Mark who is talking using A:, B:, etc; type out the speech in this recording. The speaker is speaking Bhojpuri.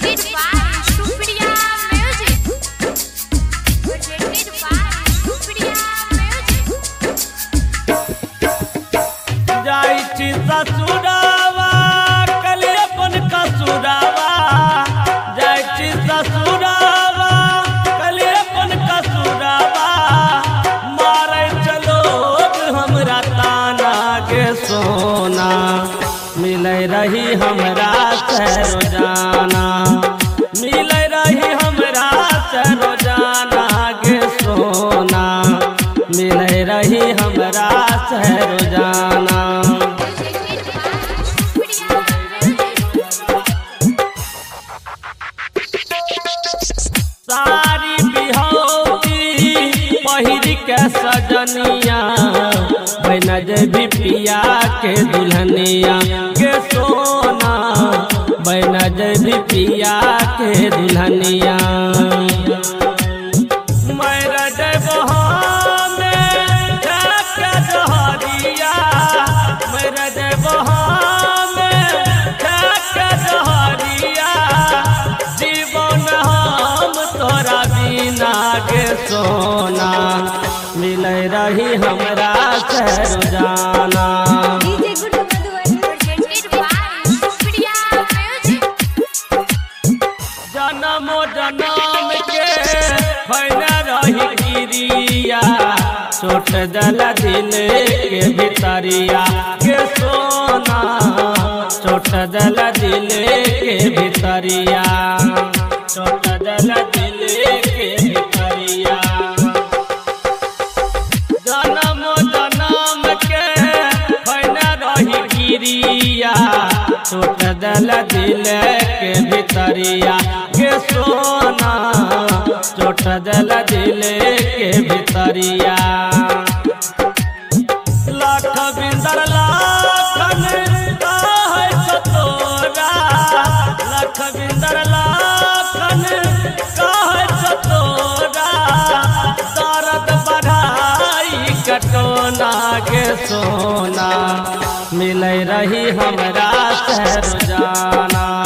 A: presented by Supriya Music. Presented by Supriya Music.
B: जाइछि ससुरावा कली अपन कसुरावा जाइछि ससुरावा कली अपन कसुरावा मारे चलो हमरा ताना के सोना मिलै रही हमरा से रोजाना मिलै रही हमरा से रोजाना के सोना मिलै रही हमरा से रोजाना सारी बिहौती पहिर के सजनिया बन जबी पिया के दुल्हनिया के सोना बन जबी पिया के दुल्हनिया मेरा जबहा में के जहरिया मेरा जबहा में के जहरिया जीवन हम तोरा बिना के सोना मिलै रही हमरा से रोजाना
A: Presented by Supriya Music.
B: जन्मो जन्म के फैला रही गिरिया छोट दल दिल के भितरिया के सोना छोट दल दिल के भितरिया छोट दल दिल के भितरिया जन्म जन्म के फैला रही गिरिया छोट दल दिल के भितरिया के सोना छोट दल दिल के भितरिया लाख बिंदर लाखन काहे सतोरा लाख बिंदर लाखन काहे सतोरा दर्द बढ़ाई कटोना के सोना मिलै रही हमरा से रोजाना।